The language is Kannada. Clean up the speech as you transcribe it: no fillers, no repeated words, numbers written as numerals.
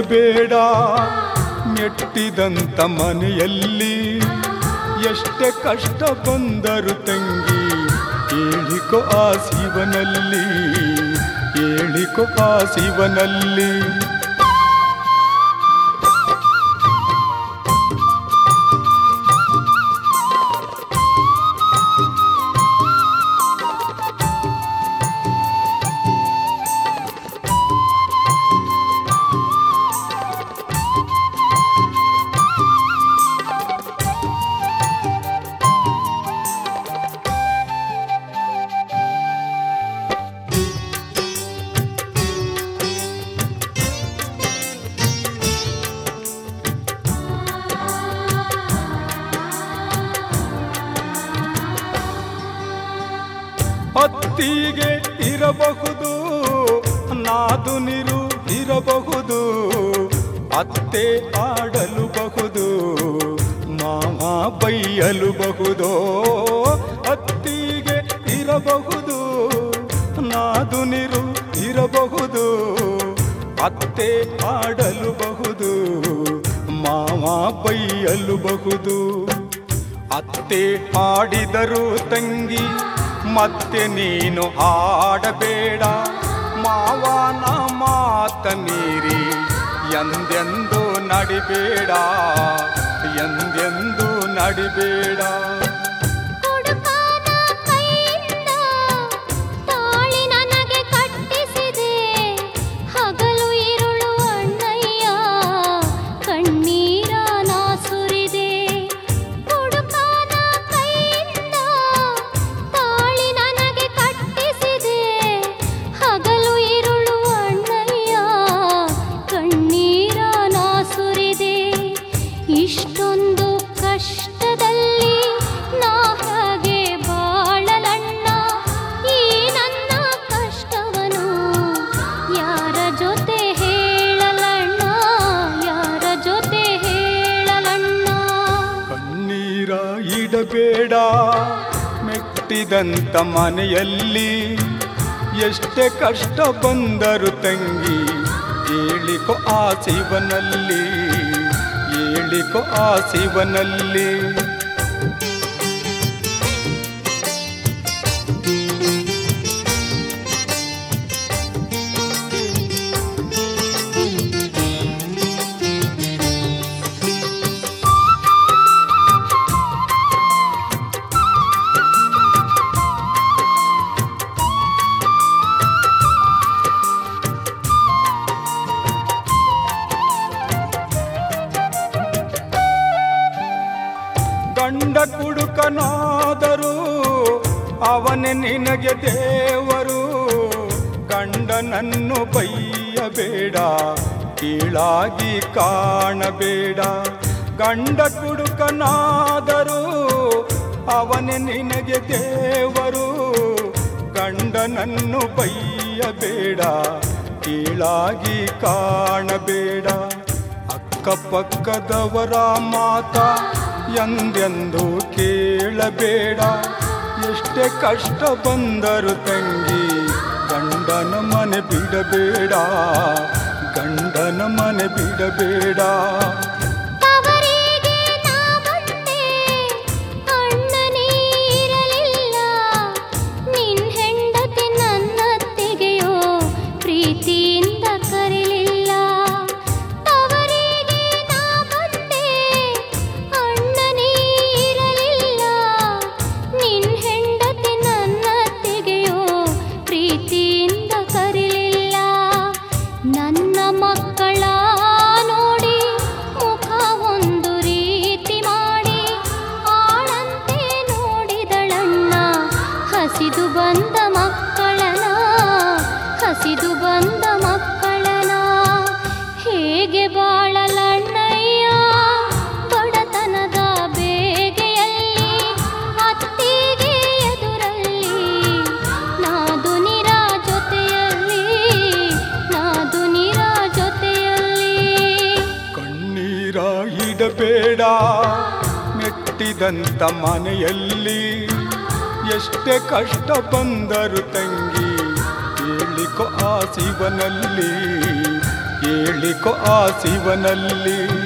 ಇಡಬೇಡ ಮೆಟ್ಟಿದಂತ ಮನೆಯಲ್ಲಿ ಎಷ್ಟೇ ಕಷ್ಟ ಬಂದರು ತಂಗಿ ಹೇಳಿಕೊ ಆ ಶಿವನಲ್ಲಿ ಹೇಳಿಕೊ ಆ ಶಿವನಲ್ಲಿ ಅತ್ತಿಗೆ ಇರಬಹುದು ನಾದು ನೀರು ಇರಬಹುದು ಅತ್ತೆ ಆಡಲುಬಹುದು ಮಾವ ಬೈಯಲುಬಹುದು ಅತ್ತಿಗೆ ಇರಬಹುದು ನಾದು ನೀರು ಇರಬಹುದು ಅತ್ತೆ ಆಡಲುಬಹುದು ಮಾವ ಬೈಯಲುಬಹುದು ಅತ್ತೆ ಆಡಿದರು ತಂಗಿ ಮತ್ತೆ ನೀನು ಆಡಬೇಡ ಮಾವನ ಮಾತ ಮೀರಿ ಎಂದೆಂದು ನಡಿಬೇಡ ಎಂದೆಂದು ನಡಿಬೇಡ ಇಷ್ಟೊಂದು ಕಷ್ಟದಲ್ಲಿ ನಾ ಹಾಗೆ ಬಾಳಲಣ್ಣ ಈ ನನ್ನ ಕಷ್ಟವನು ಯಾರ ಜೊತೆ ಹೇಳಲಣ್ಣ ಯಾರ ಜೊತೆ ಹೇಳಲಣ್ಣ ಕಣ್ಣೀರ ಇಡಬೇಡ ಮೆಟ್ಟಿದಂತ ಮನೆಯಲ್ಲಿ ಎಷ್ಟೇ ಕಷ್ಟ ಬಂದರು ತಂಗಿ ಹೇಳಿಕೊ ಆ ಶಿವನಲ್ಲಿ ಹೇಳಿಕೊ ಆ ಶಿವನಲ್ಲಿ ಗಂಡ ಕುಡುಕನಾದರೂ ಅವನೇ ನಿನಗೆ ದೇವರು ಗಂಡನನ್ನು ಬೈಯಬೇಡ ಕೀಳಾಗಿ ಕಾಣಬೇಡ ಗಂಡ ಕುಡುಕನಾದರೂ ಅವನೇ ನಿನಗೆ ದೇವರು ಗಂಡನನ್ನು ಬೈಯಬೇಡ ಕೀಳಾಗಿ ಕಾಣಬೇಡ ಅಕ್ಕಪಕ್ಕದವರ ಮಾತ ಎಂದೆಂದು ಕೇಳಬೇಡ ಎಷ್ಟೇ ಕಷ್ಟ ಬಂದರು ತಂಗಿ ಗಂಡನ ಮನೆ ಬಿಡಬೇಡ ಗಂಡನ ಮನೆ ಬಿಡಬೇಡ ಹಸಿದು ಬಂದ ಮಕ್ಕಳನ ಹೇಗೆ ಬಾಳಲಣ್ಣಯ್ಯ ಬಡತನದ ಬೇಗೆಯಲ್ಲಿ ಅತ್ತಿಗೆ ಎದುರಲ್ಲಿ ನಾದು ನಿರ ಜೊತೆಯಲ್ಲಿ ನಾದು ನಿರ ಜೊತೆಯಲ್ಲಿ ಕಣ್ಣೀರ ಇಡಬೇಡ ಮೆಟ್ಟಿದಂತ ಮನೆಯಲ್ಲಿ ಎಷ್ಟೇ ಕಷ್ಟ ಬಂದರು ತಂಗಿ ಹೇಳಿಕೊ ಆ ಶಿವನಲ್ಲಿ ಕೇಳಿಕೊ ಆ ಶಿವನಲ್ಲಿ.